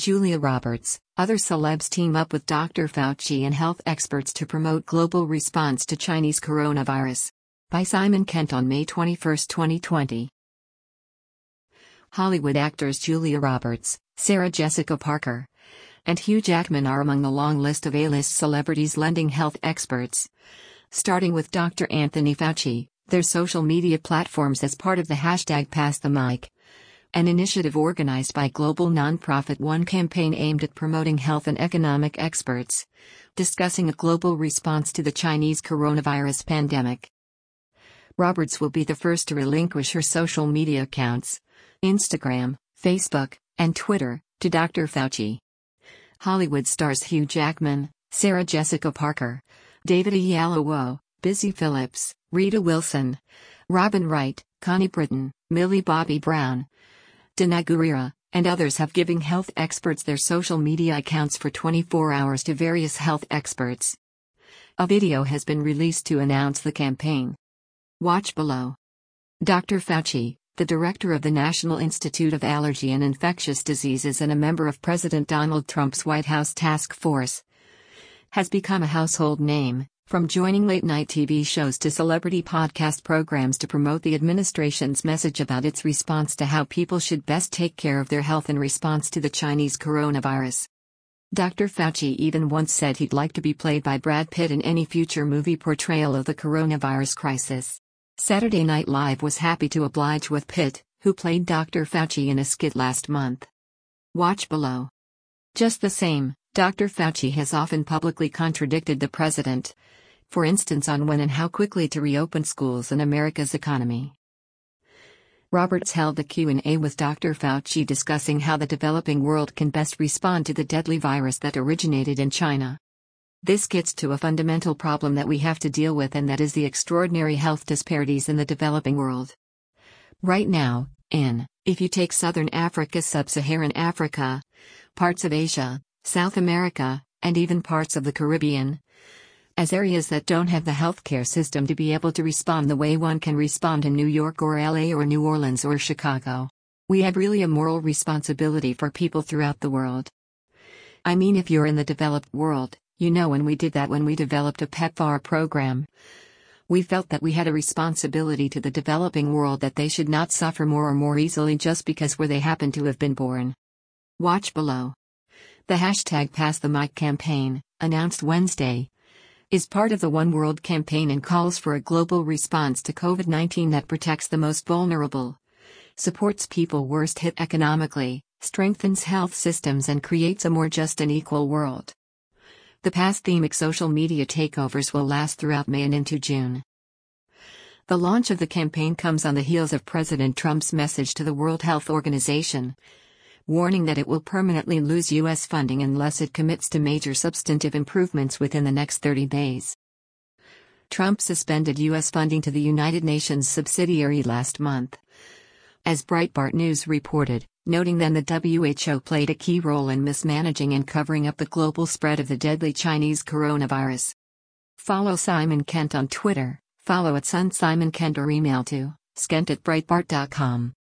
Julia Roberts, other celebs team up with Dr. Fauci and health experts to promote global response to Chinese coronavirus. By Simon Kent on May 21, 2020. Hollywood actors Julia Roberts, Sarah Jessica Parker, and Hugh Jackman are among the long list of A-list celebrities lending health experts. Starting with Dr. Anthony Fauci, their social media platforms as part of the hashtag #PassTheMic, an initiative organized by global nonprofit One Campaign aimed at promoting health and economic experts, discussing a global response to the Chinese coronavirus pandemic. Roberts will be the first to relinquish her social media accounts, Instagram, Facebook, and Twitter, to Dr. Fauci. Hollywood stars Hugh Jackman, Sarah Jessica Parker, David Oyelowo, Busy Phillips, Rita Wilson, Robin Wright, Connie Britton, Millie Bobby Brown, Danai Gurira, and others have given health experts their social media accounts for 24 hours to various health experts. A video has been released to announce the campaign. Watch below. Dr. Fauci, the director of the National Institute of Allergy and Infectious Diseases and a member of President Donald Trump's White House task force, has become a household name, from joining late-night TV shows to celebrity podcast programs to promote the administration's message about its response to how people should best take care of their health in response to the Chinese coronavirus. Dr. Fauci even once said he'd like to be played by Brad Pitt in any future movie portrayal of the coronavirus crisis. Saturday Night Live was happy to oblige with Pitt, who played Dr. Fauci in a skit last month. Watch below. Just the same, Dr. Fauci has often publicly contradicted the president, for instance on when and how quickly to reopen schools and America's economy. Roberts held a Q&A with Dr. Fauci discussing how the developing world can best respond to the deadly virus that originated in China. This gets to a fundamental problem that we have to deal with, and that is the extraordinary health disparities in the developing world. Right now, if you take Southern Africa, Sub-Saharan Africa, parts of Asia, South America, and even parts of the Caribbean, as areas that don't have the healthcare system to be able to respond the way one can respond in New York or LA or New Orleans or Chicago, we have really a moral responsibility for people throughout the world. I mean, if you're in the developed world, you know, when we did that when we developed a PEPFAR program, we felt that we had a responsibility to the developing world that they should not suffer more or more easily just because where they happen to have been born. Watch below. The hashtag #PassTheMic campaign, announced Wednesday, is part of the One World campaign and calls for a global response to COVID-19 that protects the most vulnerable, supports people worst hit economically, strengthens health systems, and creates a more just and equal world. The PassTheMic social media takeovers will last throughout May and into June. The launch of the campaign comes on the heels of President Trump's message to the World Health Organization, warning that it will permanently lose U.S. funding unless it commits to major substantive improvements within the next 30 days. Trump suspended U.S. funding to the United Nations subsidiary last month, as Breitbart News reported, noting then the WHO played a key role in mismanaging and covering up the global spread of the deadly Chinese coronavirus. Follow Simon Kent on Twitter, follow @SunSimonKent or email to skent@breitbart.com.